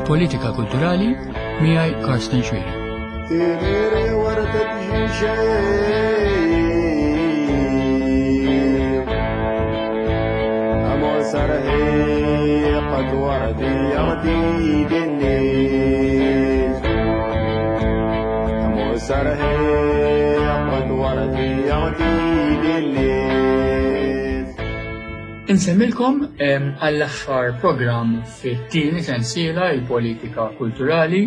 Politika Kulturali miegħi Karsten Xweri. Insemmilkom għall-aħħar programm fit-tieni sensiela il-Politika Kulturali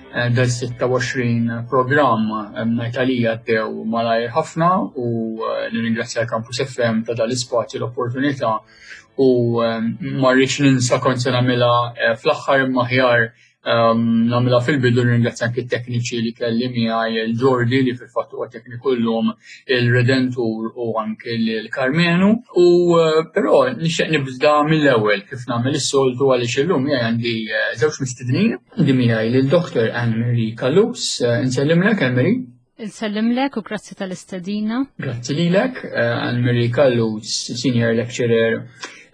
dal-26 programm Italija għaddew malajr ħafna u nirringrazzja l-Campus FM ta' dal-ispazju l-opportunità u ma rridx ninsa kont se nagħmilha fl-aħħar maħjar nagħmilha fil-bidu nirringrazzja anke t-tekniċi li kelli miegħi il-Ġordi li fil-fatt huwa tekniku llum il-Redentur u anke l-Karmenu u però nixtieq nibda mill-ewwel kif nagħmel is-soltu għaliex illum miegħi għandi żewġ mistednin għandi miegħi lil-Dr. Anne-Marie Kallus. Insellimlek Anne-Marie. Insellimlek u grazzi tal-istedina. Grazzi lilek, Anne-Marie Kallus, Senior Lecturer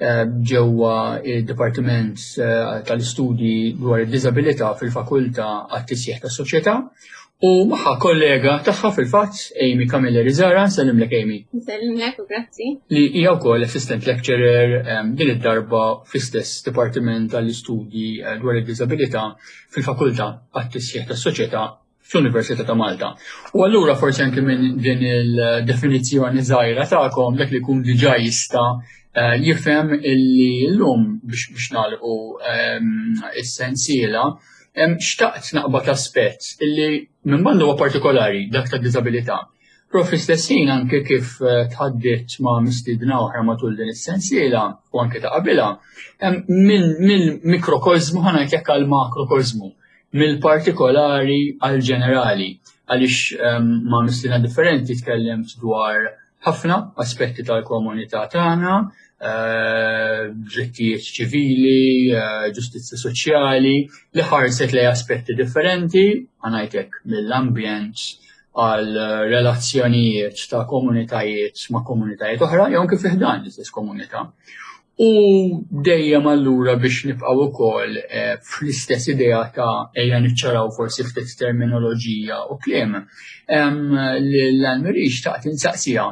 ġewwa il-Dipartiment tal-Istudji dwar id-Diżabilità fil-Fakultà għat-Tisjieħ tas-Soċjetà u magħha kollega tagħha fil-fatt Amy Camilleri Zara. Nsellimlek Amy. Nsellimlek u grazzi. Li hija wkoll Assistant Lecturer din id-darba fl-istess Dipartiment tal-Istudji dwar id-Diżabilità fil-Fakultà għat-Tisjieħ tas-Soċjetà fl-Università ta' Malta. U allura forsi anke minn din il-definizzjoni żgħira tagħkom dak li jkun diġà jista' jifhem illi llum biex nagħlqu is-sensiela xtaqt naqbad aspett illi minn banda huwa partikolari dak tad-diżabilità. Però fl-istess ħin anke kif tħaddit ma' mistiedna oħra matul din is-sensiela u anke ta' qabilha mill-mikrokozmu ħanajt jekk għal makrokozmu, mill-partikolari għal ġenerali għaliex ma' mistiedna differenti tkellimt dwar ħafna aspetti tal-komunità tagħna, drittijiet ċivili, ġustizzja soċjali, li ħarset lejn aspetti differenti, ngħidlek mill-ambjent għal relazzjonijiet ta' komunitajiet ma' komunitajiet oħra, jew kif iħdan l-istess komunità. U dejjem allura biex nibqgħu wkoll fl-istess idea ta' ejja niċċaraw forsi ftit terminoloġija u kliem l-Anne-Marie xtaqt insaqsija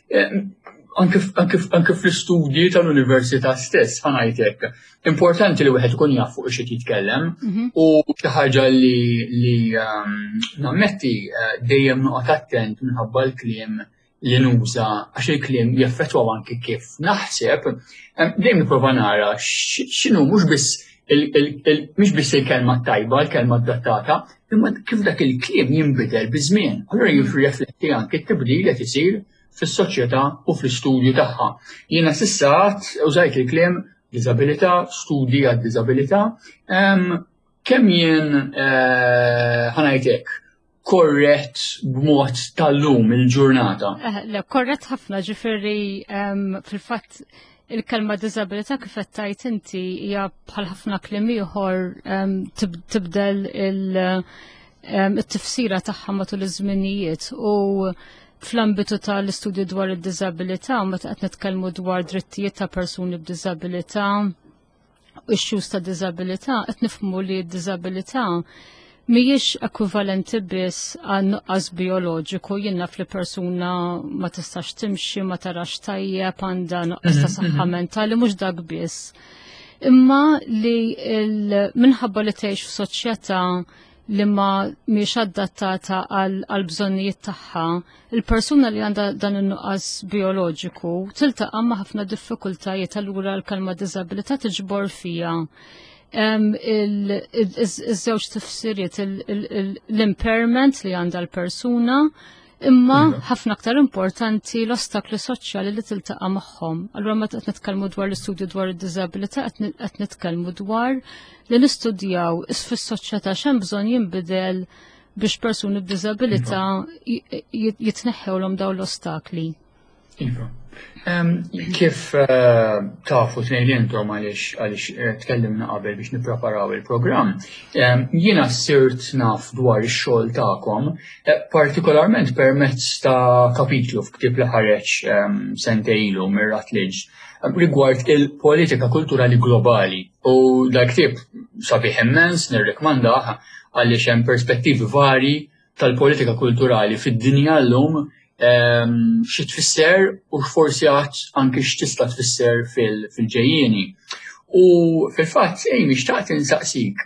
anke fl-istudji tal-Università stess ħanajtek importanti li wieħed ikun jaf fuq xi jitkellem u xi ħaġa li nammetti dejjem noqgħod attent minħabba l-kliem li nuża għax il-kliem jaffettwaw anke kif naħseb dejjem nipprova nara x'inhu mhux biss il-kelma tajba, l-kelma adattata, imma kif dak il-kliem jinbidel biż-żmien. Allura jirrifletti anke t-tibdil qed isir fis-soċjetà u fl-istudju tagħha. Jiena s'issat użajt il-kliem diżabilità, studji għad-diżabilità, kemm jien ħanajtek korrett b'mod tal-lum il-ġurnata. Korrett ħafna ġifieri fil-fatt il-kelma diżabilità kif qed tgħid inti hija bħal ħafna kliem ieħor tibdel it-tifsira tagħha matul iż-żminijiet u fl-ambitu tal-istudju dwar id-diżabilità meta qed nitkellmu dwar drittijiet ta' persuni b'diżabilità u issues ta' diżabilità qed nifhmu li d-diżabilità mhijiex ekwivalenti biss għal nuqqas bioloġiku jien naf li persuna ma tistax timxi, ma tarax tajjeb, għandha nuqqas ta' saħħa mentali mhux dak biss. Imma li minħabba li tgħix f'soċjetà li ma mhix adattata għal bżonnijiet tagħha, il-persuna li għandha dan in-nuqqas bioloġiku tiltaqa' ma' ħafna diffikultajiet allura l-kelma diżabilità tiġbor fiha iż-żewġ tifsiriet l-impairment li għandha l-persuna imma ħafna aktar importanti l-ostakli soċjali li tiltaqa' magħhom. Allura meta qed nitkellmu dwar l-istudju dwar id-diżabilità qed nitkellmu dwar li nistudjaw fis-soċjetà x'hemm bżonn jinbidel biex persuni b'diżabilità jitneħħewlhom dawn l-ostakli. Iva. Kif tafu tnejn intom għaliex tkellimna qabel biex nippreparaw il-programm, jiena sirt naf dwar ix-xogħol tagħkom, partikolarment permezz ta' kapitlu f'ktieb li ħareġ sentejn ilu mir-Routledge rigward il-politika kulturali globali. U dak ktieb sabiħ immens nirrekmandah għaliex hemm perspettivi vari tal-politika kulturali fid-dinja llum xi tfisser u forsi anke x'tista' tfisser fil-ġejjieni. U fil-fatt Amy xtaqt insaqsik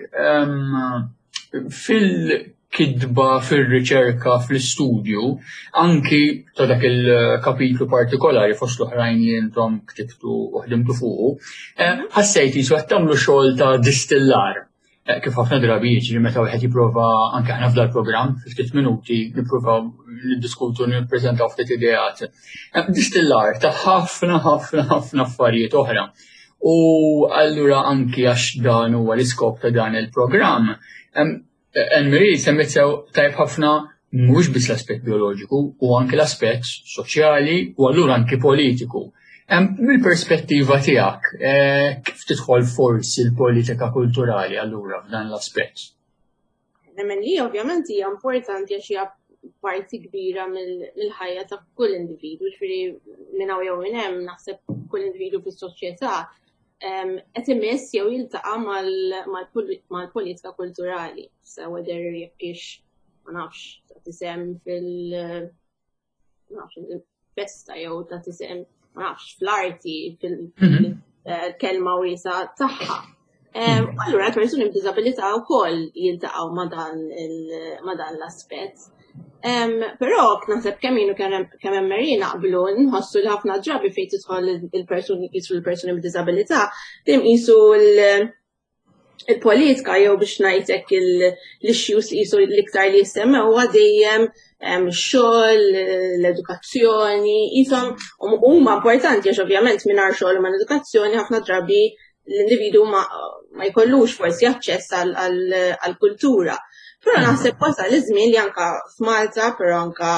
fil-kidba, fil-riċerka, fl-istudju, anki ta' dak il-kapitlu partikolari fost l-oħrajn li intom ktibtu u ħdimtu fuqu, ħassejt jisu qed tagħmlu xogħol ta' distillar. Kif ħafna drabi jiġri meta wieħed jipprova anke aħna f'dal programm fi ftit minuti nippruvaw niddiskutu nippreżentaw ftit ideat. Distillar ta' ħafna affarijiet oħra. U allura anki għax dan huwa l-iskop ta' dan il-programm, Anne-Marie semmet sew tajb ħafna mhux biss l-aspett bioloġiku u anke l-aspett soċjali u allura anke politiku. Mill-perspettiva tiegħek, kif tidħol forsi l-politika kulturali allura f'dan l-aspett? Nemmen li ovvjament hija importanti għax hija parti kbira mill-ħajja ta' kull individu, ġifieri minn hawn jew minn hemm naħseb kull individu fis-soċjetà qed imiss jew jiltaqa' mal-politika kulturali. So whether jekkix ma nafx ta' tisem fil-festa jew ta' tisem ma nafx fl-arti, fil-kelma wiesa tagħha. Allura persuni b'diżabilità wkoll jiltaqgħu ma' dan l-aspett. Però naħseb kemm jienu kemm Anne-Marie naqblu nħossu li ħafna drabi fejn tidħol il-persuni qisu l-persuni b'diżabilità tim qisu il-politika jew biex ngħidlek l-issues li qisu l-iktar li jissemmew huwa dejjem xogħol, l-edukazzjoni, ishom huma importanti għax ovvjament mingħajr xogħol u mal-edukazzjoni ħafna drabi l-individu ma jkollux forsi aċċess għall-kultura. Però naħseb wasal iż-żmien li anke f'Malta, però anke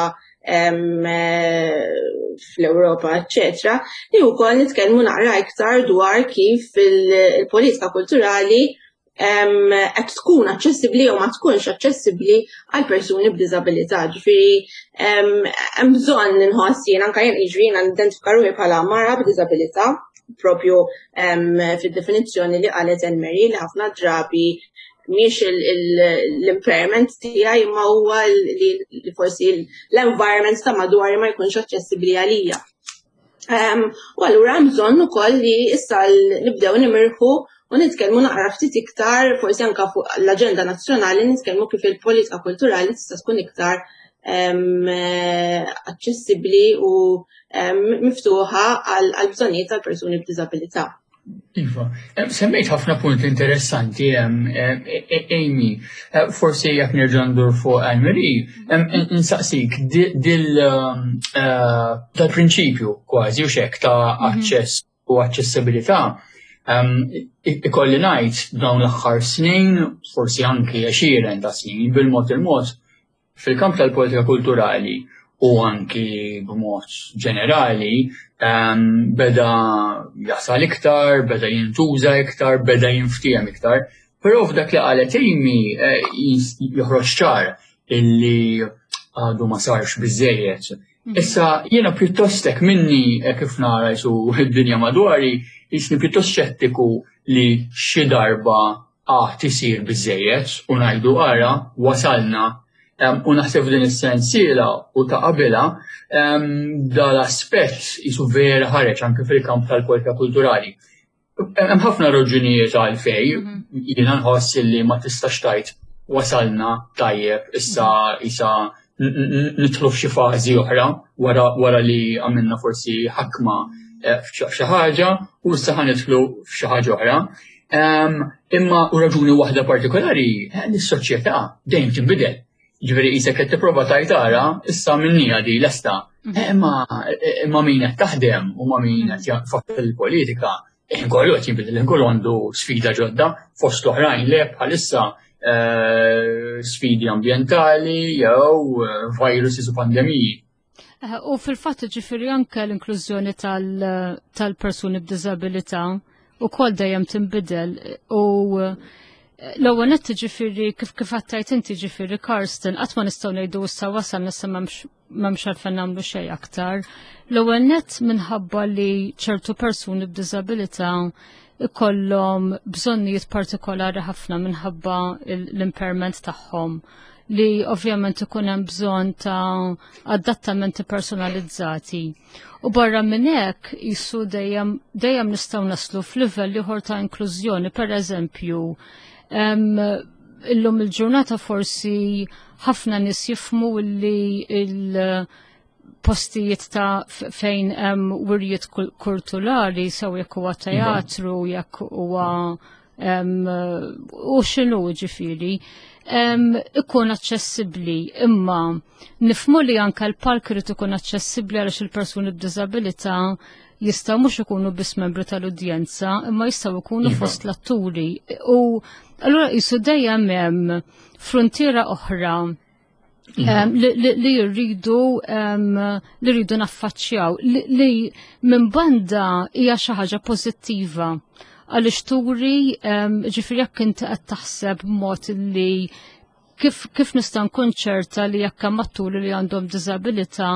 fl-Ewropa, eċċetera, li wkoll nitkellmu naqra iktar dwar kif il-politika kulturali qed tkun aċċessibbli jew ma tkunx aċċessibbli għal persuni b'diżabilità. Ġifieri hemm bżonn inħoss jien anke jien jiġri nidentifika ruħi bħala mara b'diżabilità propju fid-definizzjoni li qalet Anne-Marie li ħafna drabi mhix l-impairment tiegħi imma huwa li forsi l-environment ta' madwar ma jkunx aċċessibbli għalija. U allura hemm bżonn ukoll li issa nibdew nimirħu u nitkellmu naqra ftit iktar forsi anke fuq l-aġenda nazzjonali nitkellmu kif il-politika kulturali tista' tkun iktar aċċessibbli u miftuħa għal bżonnijiet tal-persuni b'diżabilità. Iva, semmejt ħafna punti interessanti, Amy, forsi jekk nerġa' ndur fuq Anne-Marie, nsaqsik dal-prinċipju kważi u xek ta' aċċess u aċċessibilità. Ikolli ngħid dawn l-aħħar snin, forsi anke 20 ta' snin, bil-mod il-mod fil-kamp tal-politika kulturali u anki b'mod ġenerali beda jasal iktar, beda jintuża iktar, beda jinftiem iktar. Però f'dak li qalet Amy joħroġ ċar illi għadu ma sarx biżżejjed. Issa jiena pjuttost hekk minni kif nara jsu d-dinja madwari, jisni pjuttost xettiku li xi darba tisir biżżejjed u ngħidu ara wasalna. U naħseb din is-sensiela u ta' qabilha dal-aspett jisu vera ħareġ anke fil-kamp tal-politika kulturali. Hemm ħafna raġunijiet għalfejn jiena nħoss li ma tistax tgħid wasalna tajjeb issa nidħlu f'xi fażi oħra wara li għamilna forsi ħakma f'xi ħaġa u issa ħanidħlu f'xi ħaġa oħra. Imma u raġuni waħda partikolari is-soċjetà dejjem tinbidel. Ġifieri isek qed tipprova tgħid ara issa minnija di lesta. Imma min qed taħdem u ma min qed jaqfa' il-politika inkollu qed jinbidel inkollu għandu sfida ġodda fost l-oħrajn le bħalissa sfidi ambjentali jew viruses u pandemiji. U fil-fatt ġifieri anke l-inklużjoni tal-persuni b'diżabilità ukoll dejjem tinbidel u l-ewwel nett ġifieri kif għattajt inti ġifieri Karsten qatt ma nistgħu ngħidu issa wasalna issa m'hemmx għalfejn nagħmlu xejn aktar. L-ewwel nett minħabba li ċertu persuni b'diżabilità ikollhom bżonnijiet partikolari ħafna minħabba l-impairment tagħhom li ovvjament ikun hemm bżonn ta' adattamenti personalizzati. U barra minn hekk qisu dejjem nistgħu naslu f'livell ieħor ta' inklużjoni, pereżempju, illum il-ġurnata forsi ħafna nies jifhmu li postijiet ta' fejn hemm wirjiet kulturali sew jekk huwa teatru, jekk huwa u x'inhu ġifieri ikun aċċessibbli, imma nifhmu li anke l-park irid ikun aċċessibbli għaliex il-persuni b'diżabilità jistgħu mhux ikunu biss membri tal-udjenza, imma jistgħu jkunu fost l-atturi. U allura qisu dejjem hemm frontiera oħra li rridu naffaċċjaw li minn banda hija xi ħaġa pożittiva għaliex turi ġifieri jekk inti qed taħseb b'mod li kif nista' nkun ċerta li jekk hemm atturi li għandhom diżabilità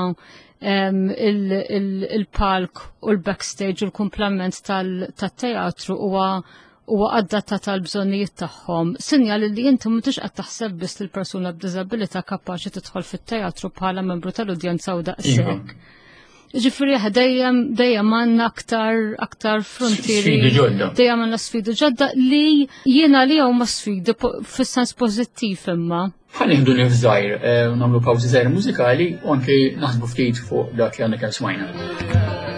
il-palk u l-backstage u l-kumplament tat-teatru huwa adattat tal bżonnijiet tagħhom. Sinjal li inti m'intix qed taħseb biss li l-persuna b'diżabilità kapaċi tidħol fit-teatru bħala membru tal-udjenza u daqshekk. Ġifieri dejjem għandna aktar frontieri, dejjem għandna sfidi ġodda li jiena li huma sfidi fis-sens pożittiv imma. Ħanieħdu nif żgħir u nagħmlu pawżi żgħir mużikali u anke naħsbu ftit fuq dak li għandna kemm smajna.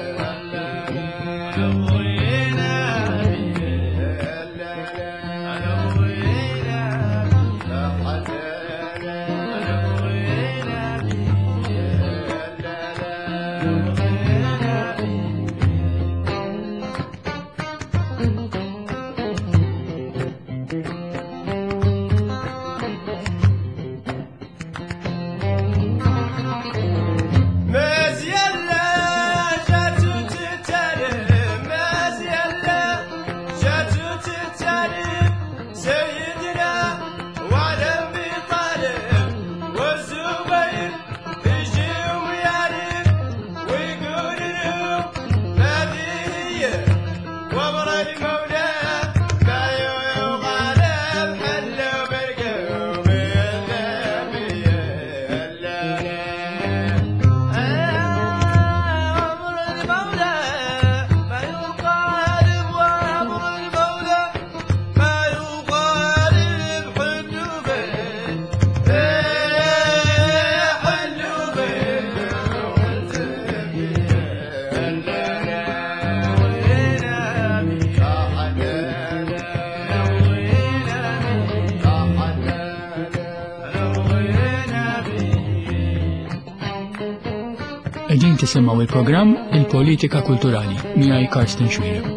Qegħdin tisimgħu il-programm Il-Politika Kulturali miegħi Karsten Schwier.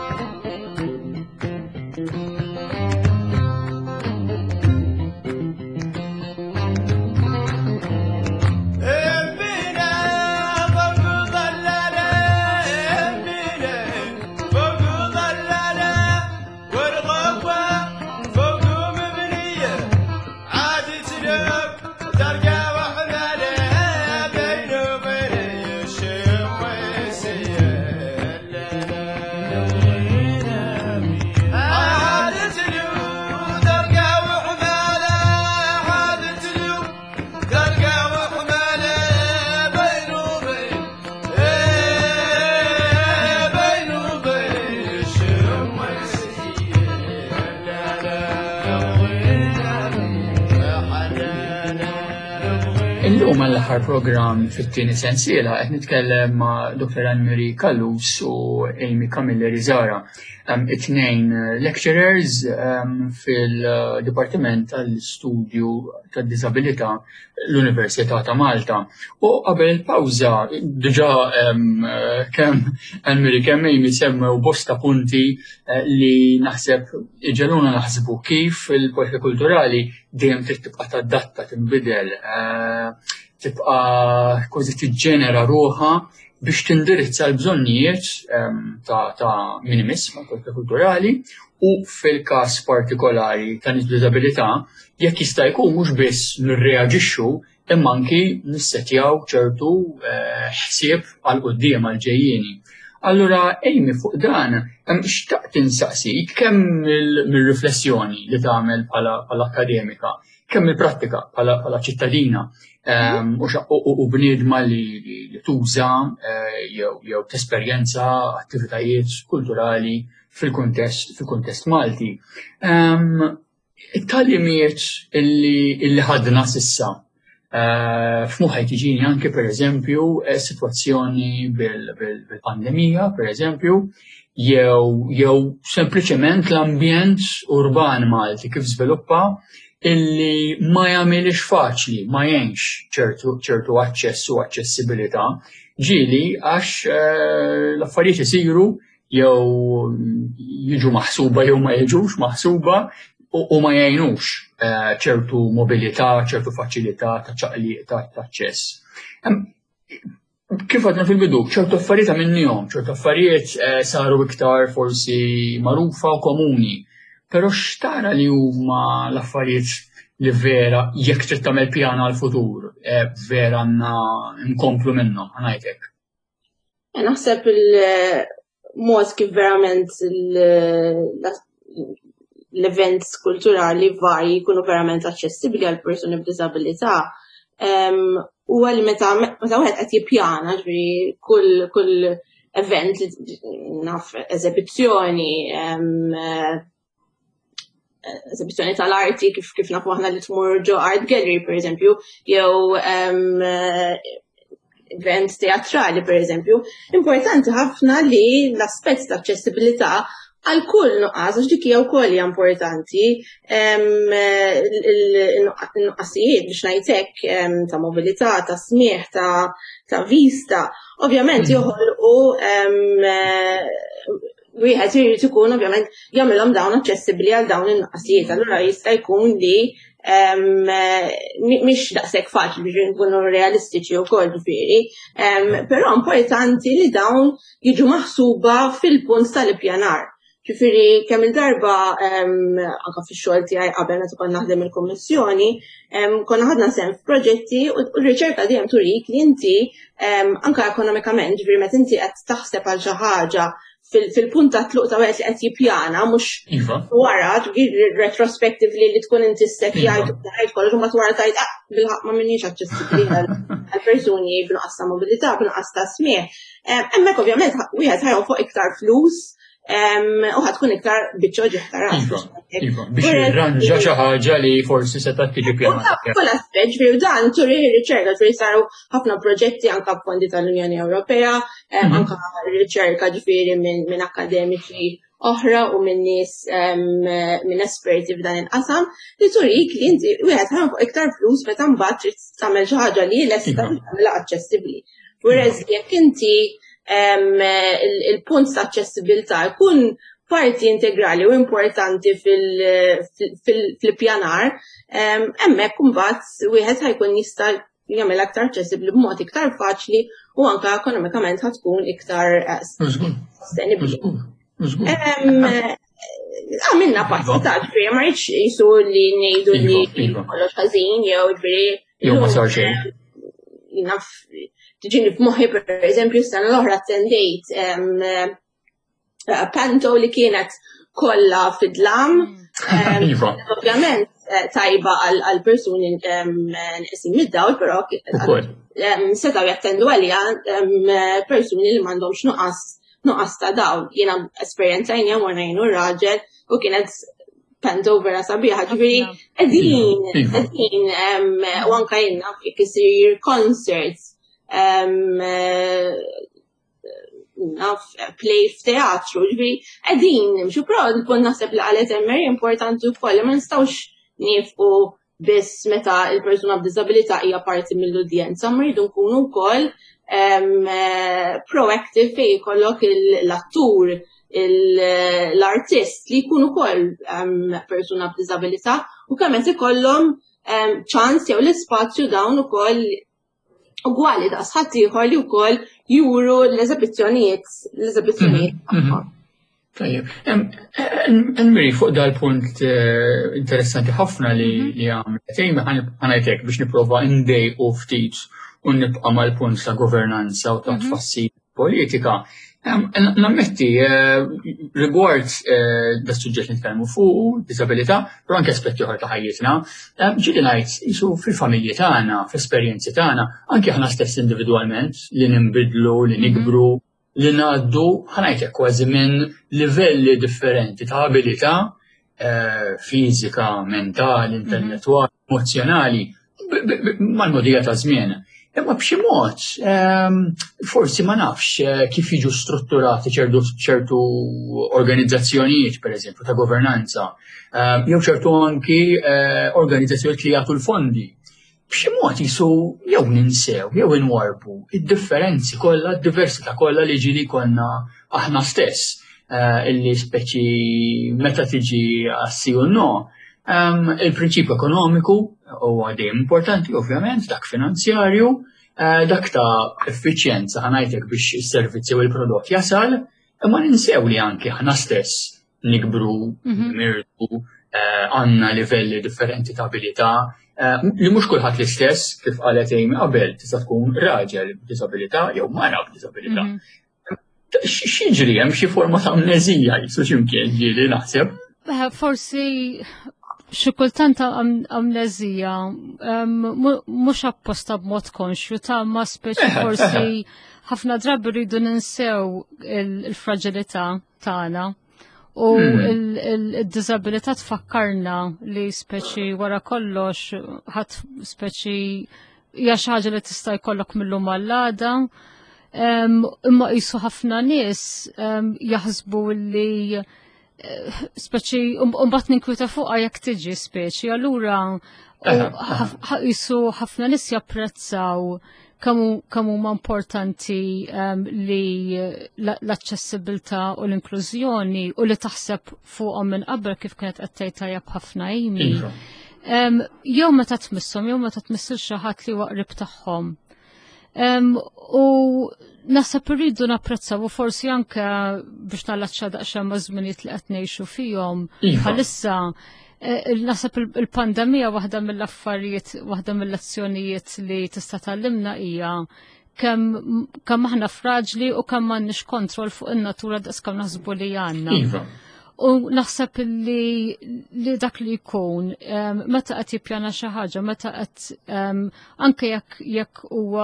Illum għall-aħħar programm fit-tieni sensiela qed nitkellem ma' Dr. Anne-Marie Kallus u Amy Camilleri Zara, it-tnejn lecturers fil-Dipartiment tal-Studju tad-Diżabilità l-Università ta' Malta. U qabel il-pawża diġà kemm Anne-Marie kemm Amy semmew bosta punti li naħseb iġeluna naħsbu kif il-politika kulturali dejjem trid tibqa' tadatta tinbidel. tibqa' kważi tiġġenera ruħha biex tindirizza l-bżonnijiet ta' minimis kulturali u fil-każ partikolari ta' nies b'diżabilità jekk jista' jkun mhux biss nirreaġixxu imma anki nissettjaw ċertu ħsieb għal quddiem għal ġejjieni. Allura Amy fuq dan xtaqt insaqsik kemm mill-riflessjoni li tagħmel bħala akademika, kemm il-prattika bħala ċittadina u bniedma li tuża jew tesperjenza attivitajiet kulturali fil-kuntest Malti. It-tallimiet illi ħadna s'issa f'moħħi tiġini anke pereżempju sitwazzjoni bil-pandemija, pereżempju, jew sempliċement l-ambjent urban Malti kif żviluppa illi ma jagħmilx faċli, ma jgħinx ċertu aċċess u aċċessibilità ġieli għax l-affarijiet isiru jew jiġu maħsuba jew ma jiġux maħsuba u ma jgħinux ċertu mobilità, ċertu faċilità ta' ċaqliq ta' aċċess. Kif għadna fil-bidu, ċertu affarijiet minnhom, ċertu affarijiet saru iktar forsi magħrufa u komuni, però x'tara li huma l-affarijiet li vera jekk trid tagħmel pjana għall-futur, vera għandna nkomplu minnhom, ngħidlek. Naħseb il-mod kif verament l-events kulturali varji jkunu verament aċċessibbli għal persuni b'diżabilità u għalli meta wieħed qed jippjana ġifieri kull event naf eżibizzjoni tal-arti kif nafu aħna li tmur ġo art gallery pereżempju jew event teatrali pereżempju, importanti ħafna li l-aspett ta' aċċessibilità għal kull nuqqas, għax dik hija wkoll hija importanti, il-nuqqasijiet biex ngħidlek ta' mobilità, ta' smieħ, ta' vista, ovvjament joħolqu wieħed irid ikun ovvjament jagħmilhom dawn aċċessibbli għal dawn in-nuqqasijiet. Allura jista' jkun li mhix daqshekk faċli biex nkunu realistiċi wkoll ġifieri, però importanti li dawn jiġu maħsuba fil-punt tal-ippjanar. Ġifieri kemm il-darba anke fix-xogħol tiegħi qabel meta kont naħdem il-Kummissjoni, konna ħadna sehem f'proġetti u r-riċerka dejjem turik li inti anke ekonomikament, ġifieri meta inti qed taħseb għal xi ħaġa fil-punt ta' tluq ta' wieħed li qed jippjana mhux wara retrospectively li tkun inti stek jgħid kollox u mbagħad wara tgħid bil-ħaq ma minniex aċċessibbli għal persuni b'nuqqas ta' mobilità, b'nuqqas ta' smieħ. Hemmhekk ovvjament wieħed ħajħu fuq iktar flus u ħatkun iktar biċċoġi iktar biex jirranġa xi ħaġa li forsi seta' tiġi pjanata. Kull aspett ġifieri dan turi riċerka ġifieri saru ħafna proġetti anke b'fondi tal-Unjoni Ewropea, anke riċerka ġifieri minn akademiċi oħra u minn nies minn esperti f'dan il-qasam li turik li inti wieħed ħafna iktar flus meta mbagħad trid tagħmel xi ħaġa li lesta tagħmilha aċċessibbli. Whereas jekk inti il-punt ta' aċċessibilità jkun parti integrali u importanti fil-pjanar, hemmhekk imbagħad wieħed ħajkun jista' jagħmel aktar aċċessibbli b'mod iktar faċli u anke ekonomikament ħatkun iktar sostenibbli. Għamilna passi ta' ġifieri ma rridx jisu li ngħidu li kollox ħażin jew ġifieri ma sar xejn. Tiġini f'moħħi pereżempju s-sena l-oħra attendejt panto li kienet kollha fid-dlam. Ovvjament tajba għal persuni nqisin mid-dawl, però setgħu jattendu għalija persuni li m'għandhomx nuqqas ta' dawl. Jiena esperjenzajnija morna jgħinu raġel u kienet panto vera sabiħa, ġifieri qegħdin u anke jiena jekk isir concerts play f'teatru, ġifieri qegħdin nimxu, però nkun naħseb li qalet Emery importanti wkoll li ma nistgħux nifqu biss meta l-persuna b'diżabilità hija parti mill-udjenza, ma rridu nkunu wkoll proactive fejn jkollok l-attur, l-artist li jkunu wkoll persuna b'diżabilità u kemm qed ikollhom ċans jew l-ispazju dawn ukoll ugwali daqs ħadd ieħor li wkoll juru l-eżibizzjonijiet tagħhom. Tajjeb. Miri fuq dal-punt interessanti ħafna li għamlet. Ħanajtek biex nipprova ndejqu ftit u nibqa' mal-punt ta' governanza u ta' tfassil politika. Nammetti rigward da' suġġett nitkellmu fuq disabilità, però anke aspetti oħra ta' ħajjitna, ġieli ngħid isu fil-familji tagħna, fl-esperjenzi tagħna, anke aħna stess individwalment li ninbidlu, li nikbru, li ngħaddu ħanajtek kważi minn livelli differenti ta' abilità fiżika, mentali, intellettwali, emozjonali, mal-modija ta' żmien. Imma b'xi mod, forsi ma nafx kif jiġu strutturati ċertu organizzazzjonijiet, pereżempju, ta' governanza, jew ċertu anki organizzazzjonijiet li jagħtu l-fondi. B'xi mod jisu jew ninsew, jew inwarbu id-differenzi kollha, d-diversità kollha li ġieli konna aħna stess, illi speċi meta tiġi għas-sì u no. Il-prinċipju ekonomiku huwa dejjem importanti, ovvjament, dak finanzjarju, dak ta' effiċjenza ħanajtek biex is-servizzi u l-prodott jasal, imma ninsew li anke aħna stess nikbru, mirdu, għandna livelli differenti ta' abilità, li mhux kulħadd l-istess kif qalet Amy qabel tista' tkun raġel b'diżabilità jew mara b'diżabilità. X'jiġri hemm xi forma ta' amneżija jisu x'imkien ġieli naħseb. Forsi xi kultant amneżija mhux apposta b'mod konxju ta' ma speċi forsi ħafna drabi rridu ninsew il-fragilità tagħna u il-disabilità tfakkarna li speċi wara kollox ħadd speċi hija xi ħaġa li tista' jkollok millum għall-għada. Imma qisu ħafna nies jaħsbu li speċi mbagħad ninkwita fuqha jekk tiġi speċi, allura qisu ħafna nies japprezzaw kemm huma importanti li l-aċċessibilità u l-inklużjoni u li taħseb fuqhom minn qabel kif kienet qed tgħid tajjeb ħafna Amy. Jew meta tmisshom, jew meta tmissil xi ħadd li huwa qrib tagħhom. U naħseb irridu napprezzaw u forsi anke biex nalaċċa daqsxejn ma' żminijiet li qed ngħixu fihom bħalissa naħseb il-pandemija waħda mill-affarijiet, waħda mill-lezzjonijiet li tista' tgħallimna hija kemm aħna fraġli u kemm m'għandniex kontroll fuq in-natura daqskemm naħsbu li għandna. U naħseb li dak li jkun meta qed jippjana xi ħaġa, meta qed anke jekk huwa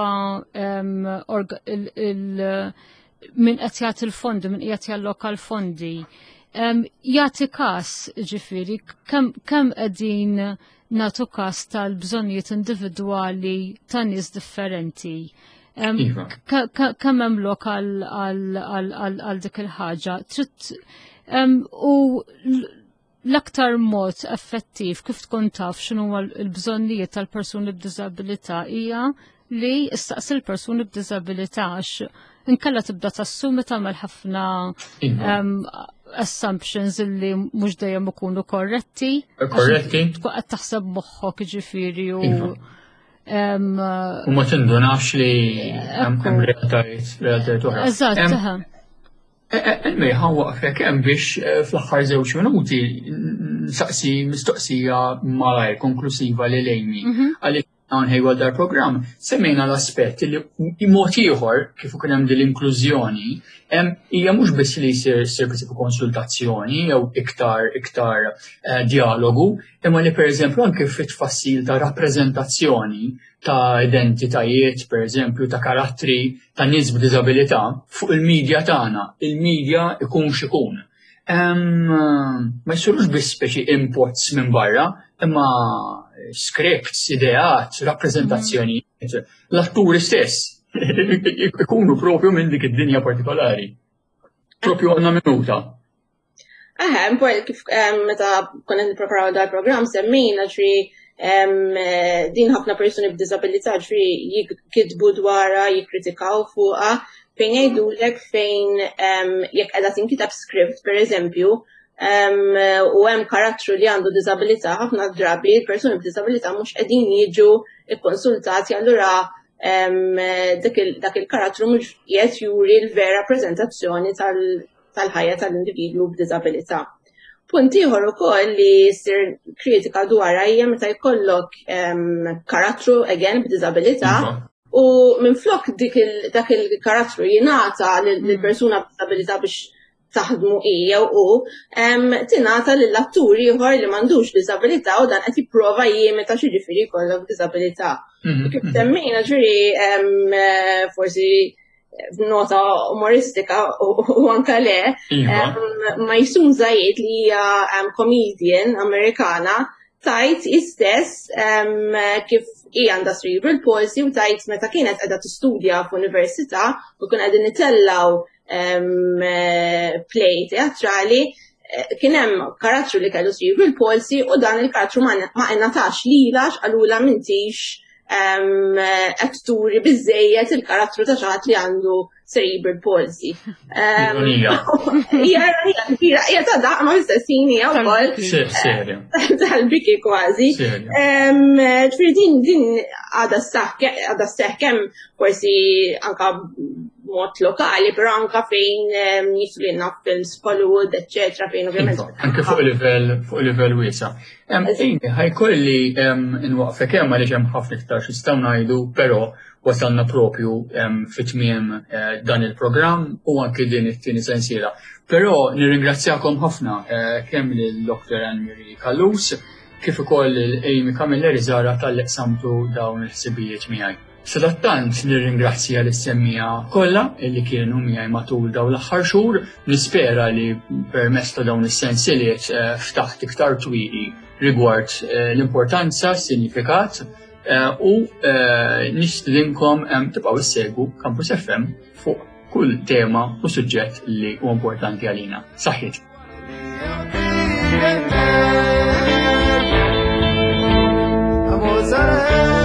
min qed jagħti l-fondi, min qiegħed jalloka l-fondi, jagħti każ ġifieri kemm qegħdin nagħtu każ tal-bżonnijiet individwali ta' nies differenti. Kemm hemm lok għal dik il-ħaġa. U l-aktar mod effettiv kif tkun taf x'inhu l-bżonnijiet tal-persuni b'diżabilità hija li istaqsi l-persuni b'diżabilità għax inkella tibda tassumi tagħmel ħafna assumptions illi mhux dejjem ikunu korretti. Tkun qed taħseb moħħok jiġifieri u ma tindunafx li hemm realtajiet oħra. Eżatt. Mej, ħanwaqfek hemm biex fl-aħħar 2 minuti nsaqsi mistoqsija malajr konklusiva li Amy għaliex hawn ħejwa dar-programm semmejna l-aspett li mod ieħor kif ukoll hemm din l-inklużjoni hija mhux biss li jsir konsultazzjoni jew iktar dialogu, imma li pereżempju anke fit-tfassil ta' rappreżentazzjoni ta' identitajiet, pereżempju ta' karattri ta' nies b'diżabilità fuq il-medja tagħna. Il-medja ikun x'ikun. Ma jsirux biss speċi inputs minn barra, imma scripts, ideat, rappreżentazzjonijiet, l-atturi stess ikunu propju minn dik id-dinja partikolari. Propju għandna minuta. Kif meta konna nippreparaw dal-programm semmejna din ħafna persuni b'diżabilità jikdbu dwarha, jikkritikaw fuqha fejn jgħidulek fejn jekk qiegħda tinkitab script pereżempju u hemm karattru li għandu diżabilità ħafna drabi persuni b'diżabilità mhux qegħdin jiġu kkonsultati allura dak il-karattru mhux qiegħed juri l-vera preżentazzjoni tal-ħajja tal-individwu b'diżabilità. Punt ieħor ukoll li jsir kritika dwarha hija meta jkollok karattru again b'diżabilità u minflok dak il-karattru jingħata lill-persuna b'diżabilità biex taħdmu hija u tingħata lill-attur ieħor li m'għandux diżabilità u dan qed jipprova jimita x'jiġifieri jkollok diżabilità. Kif semmejna ġifieri forsi b'nota umoristika u anke le, Maysoon Zayed li hija comedian Amerikana tajt istess kif hija għandha cerebral palsy u tajt meta kienet qiegħda tistudja f'università u kien qegħdin nitellaw play teatrali kien hemm karattru li kellu cerebral palsy u dan il-karattru ma ingħatax lilax qalula m'intix qed turi biżżejjed il-karattru ta' xi ħadd li għandu cerebral palsy. Hija ta' daqma istessin hija wkoll tal-biki kważi. Ġifieri din għadha sseħħ kemm forsi anke mod lokali, però anke fejn nisu li fil-Spolwood, eċċetera, fejn ovvjament. Anke fuq il-livell wiesa'. Ħajkolli nwaqfek hemm għaliex hemm ħafna iktar x'istgħu ngħidu, però wasalna propju fit-tmiem dan il-programm u anke din it-tieni sensiela. Però nirringrazzjakom ħafna kemm lil-Dr. Anne-Marie Kallus kif ukoll il-Amy Camilleri Zara tal-qsamtu dawn il-ħsibijiet miegħi. Sadattant nirringrazzja l-semmija kollha li kienu miegħi matul dawn l-aħħar xhur, nispera li permezz ta' dawn is-sensieliet ftaħt iktar twieqi rigward l-importanza, s-sinifikat u nistidinkom tibqgħu issegwu Campus FM fuq kull tema u suġġett li huwa importanti għalina. Saħħit.